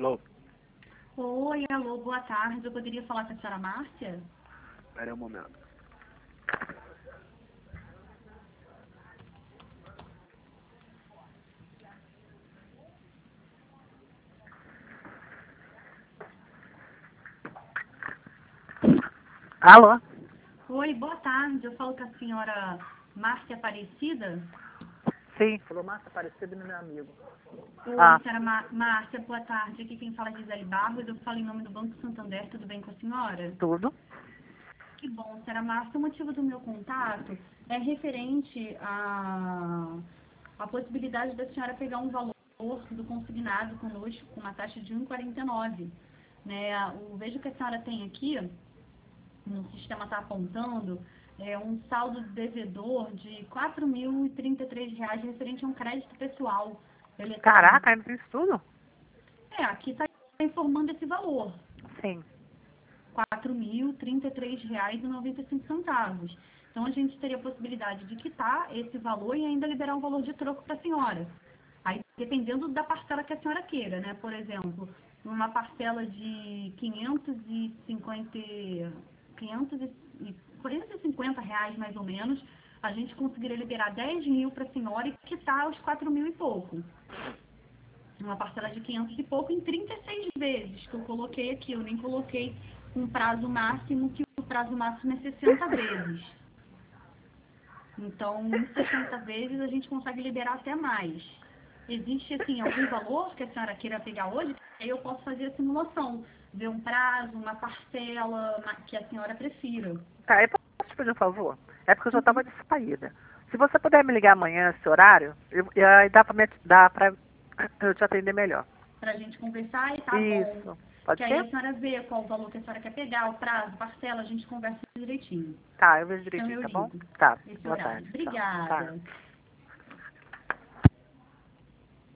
Alô? Oi, alô, boa tarde. Eu poderia falar com a senhora Márcia? Espera aí um momento. Alô? Oi, boa tarde. Eu falo com a senhora Márcia Aparecida? Sim. Falou Márcia Aparecida, meu amigo. Oi, senhora Márcia, boa tarde. Aqui quem fala é Gisele Barros. Eu falo em nome do Banco Santander. Tudo bem com a senhora? Tudo? Que bom, senhora Márcia. O motivo do meu contato é referente à possibilidade da senhora pegar um valor do consignado conosco com uma taxa de 1,49. Né? Vejo que a senhora tem aqui, no sistema está apontando, um saldo devedor de R$ 4.033 referente a um crédito pessoal eletrônico. Caraca, ainda tem isso tudo? Aqui está informando esse valor. Sim. R$ 4.033,95. Então, a gente teria a possibilidade de quitar esse valor e ainda liberar um valor de troco para a senhora. Aí, dependendo da parcela que a senhora queira, né? Por exemplo, uma parcela de 550 reais, mais ou menos, a gente conseguiria liberar 10 mil para a senhora e quitar os 4.000 e pouco. Uma parcela de 500 e pouco em 36 vezes, que eu coloquei aqui. Eu nem coloquei um prazo máximo, que o prazo máximo é 60 vezes. Então, em 60 vezes, a gente consegue liberar até mais. Existe, assim, algum valor que a senhora queira pegar hoje? Aí eu posso fazer a simulação, ver um prazo, uma parcela que a senhora prefira. Tá, eu posso te pedir um favor? É porque eu já Uhum. estava de saída. Se você puder me ligar amanhã, esse horário, aí dá pra eu te atender melhor. Para a gente conversar e tá bom. Isso. Pode Que aí ser? a senhora vê qual o valor que a senhora quer pegar, o prazo, parcela, a gente conversa direitinho. Tá, eu vejo Então direitinho, eu tá bom? ligo Tá. esse Boa horário. tarde. Tchau. Tá. Obrigada.